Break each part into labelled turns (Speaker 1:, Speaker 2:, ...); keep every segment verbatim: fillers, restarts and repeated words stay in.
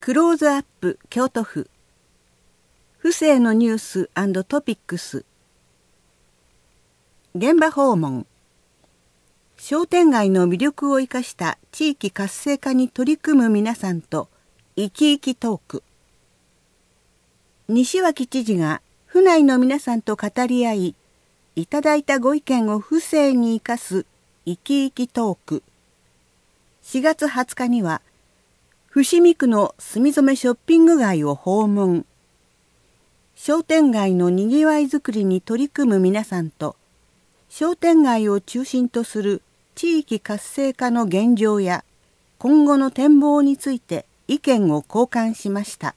Speaker 1: クローズアップ京都府府政のニュース&トピックス現場訪問商店街の魅力を生かした地域活性化に取り組む皆さんと生き生きトーク西脇知事が府内の皆さんと語り合いいただいたご意見を府政に生かす生き生きトークしがつはつかには伏見区の住染ショッピング街を訪問商店街のにぎわいづくりに取り組む皆さんと商店街を中心とする地域活性化の現状や今後の展望について意見を交換しました。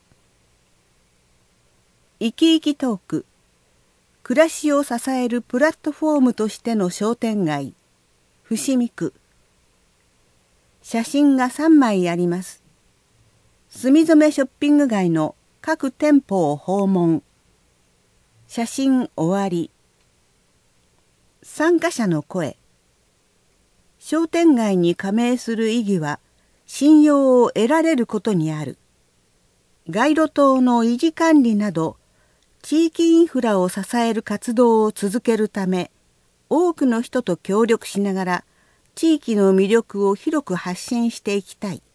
Speaker 1: 生き生きトーク暮らしを支えるプラットフォームとしての商店街伏見区写真がさんまいあります。住染ショッピング街の各店舗を訪問写真終わり参加者の声商店街に加盟する意義は信用を得られることにある街路灯の維持管理など地域インフラを支える活動を続けるため多くの人と協力しながら地域の魅力を広く発信していきたい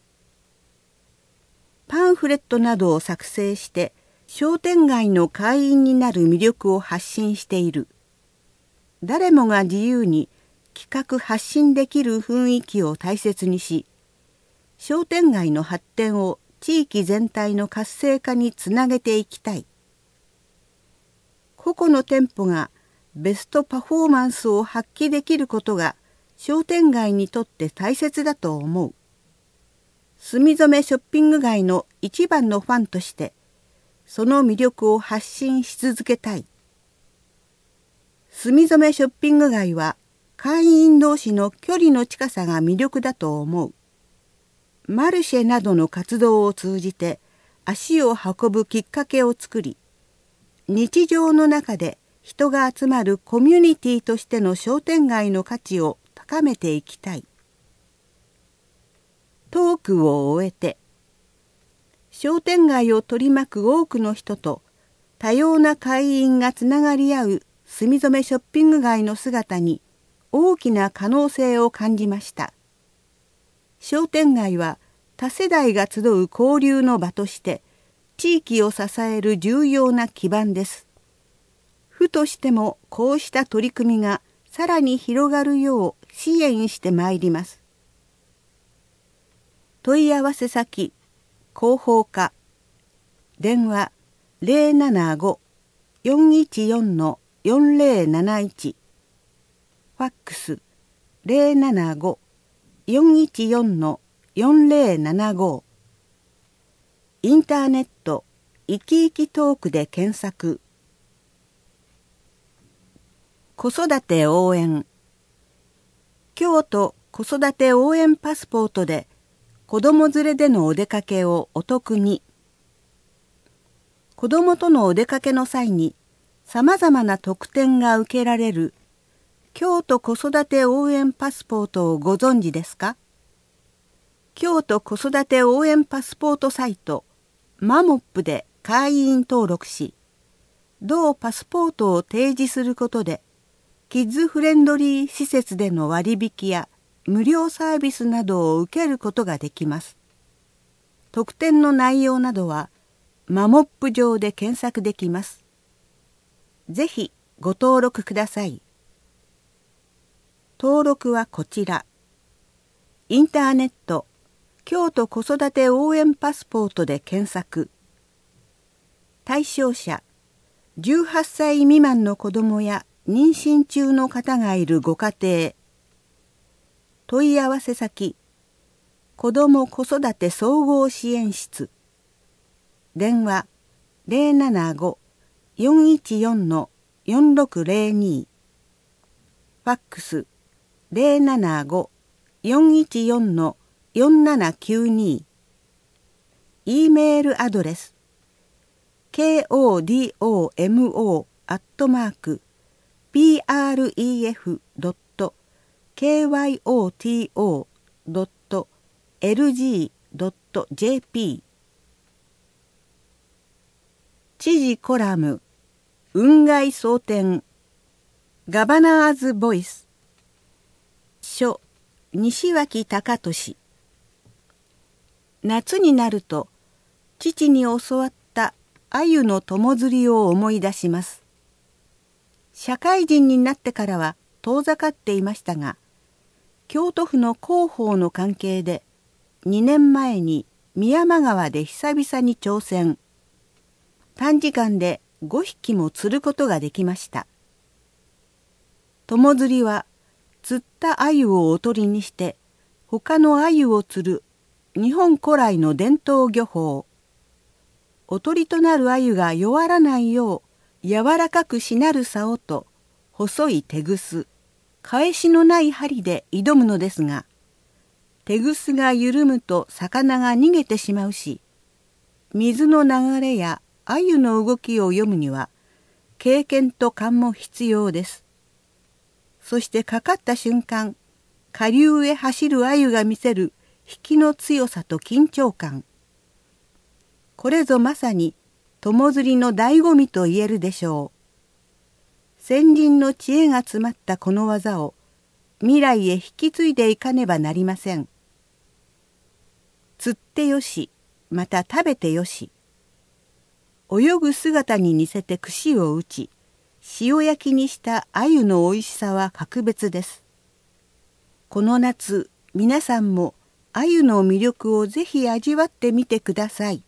Speaker 1: パンフレットなどを作成して商店街の会員になる魅力を発信している誰もが自由に企画発信できる雰囲気を大切にし商店街の発展を地域全体の活性化につなげていきたい個々の店舗がベストパフォーマンスを発揮できることが商店街にとって大切だと思う住染ショッピング街の一番のファンとしてその魅力を発信し続けたい住染ショッピング街は会員同士の距離の近さが魅力だと思うマルシェなどの活動を通じて足を運ぶきっかけを作り日常の中で人が集まるコミュニティとしての商店街の価値を高めていきたいトークを終えて商店街を取り巻く多くの人と多様な会員がつながり合う住染ショッピング街の姿に大きな可能性を感じました商店街は多世代が集う交流の場として地域を支える重要な基盤です府としてもこうした取り組みがさらに広がるよう支援してまいります問い合わせ先広報課電話 ゼロななご よんいちよん よんゼロなないち ファックス ゼロななご よんいちよん よんゼロななご インターネット生き生きトークで検索子育て応援京都子育て応援パスポートで子ども連れでのお出かけをお得に子どもとのお出かけの際にさまざまな特典が受けられる京都子育て応援パスポートをご存知ですか京都子育て応援パスポートサイトマモップで会員登録し同パスポートを提示することでキッズフレンドリー施設での割引や無料サービスなどを受けることができます。特典の内容などはマモップ上で検索できます。ぜひご登録ください。登録はこちら。インターネット京都子育て応援パスポートで検索。対象者じゅうはっさい未満の子どもや妊娠中の方がいるご家庭問い合わせ先子ども子育て総合支援室電話 ゼロななご よんいちよん よんろくゼロに ファックス ゼロななご よんいちよん よんななきゅうに E メールアドレス ケーオーディーオーエムオー アットマーク ピーアールイーエフ ドット ケーワイオーティーオー ドット エルジー ドット ジェーピー知事コラム、雲外蒼天、ガバナーズボイス、書、西脇隆俊。夏になると、父に教わった鮎の友釣りを思い出します。社会人になってからは遠ざかっていましたが、京都府の広報の関係で、にねんまえに三山川で久々に挑戦。短時間でごひきも釣ることができました。友釣りは釣った鮎をおとりにして他の鮎を釣る日本古来の伝統漁法。おとりとなる鮎が弱らないよう柔らかくしなる竿と細い手ぐす、返しのない針で挑むのですが、手ぐすが緩むと魚が逃げてしまうし、水の流れや鮎の動きを読むには経験と勘も必要です。そしてかかった瞬間、下流へ走る鮎が見せる引きの強さと緊張感。これぞまさに友釣りの醍醐味と言えるでしょう。先人の知恵が詰まったこの技を未来へ引き継いでいかねばなりません。釣ってよし、また食べてよし。泳ぐ姿に似せて串を打ち、塩焼きにした鮎のおいしさは格別です。この夏、皆さんも鮎の魅力をぜひ味わってみてください。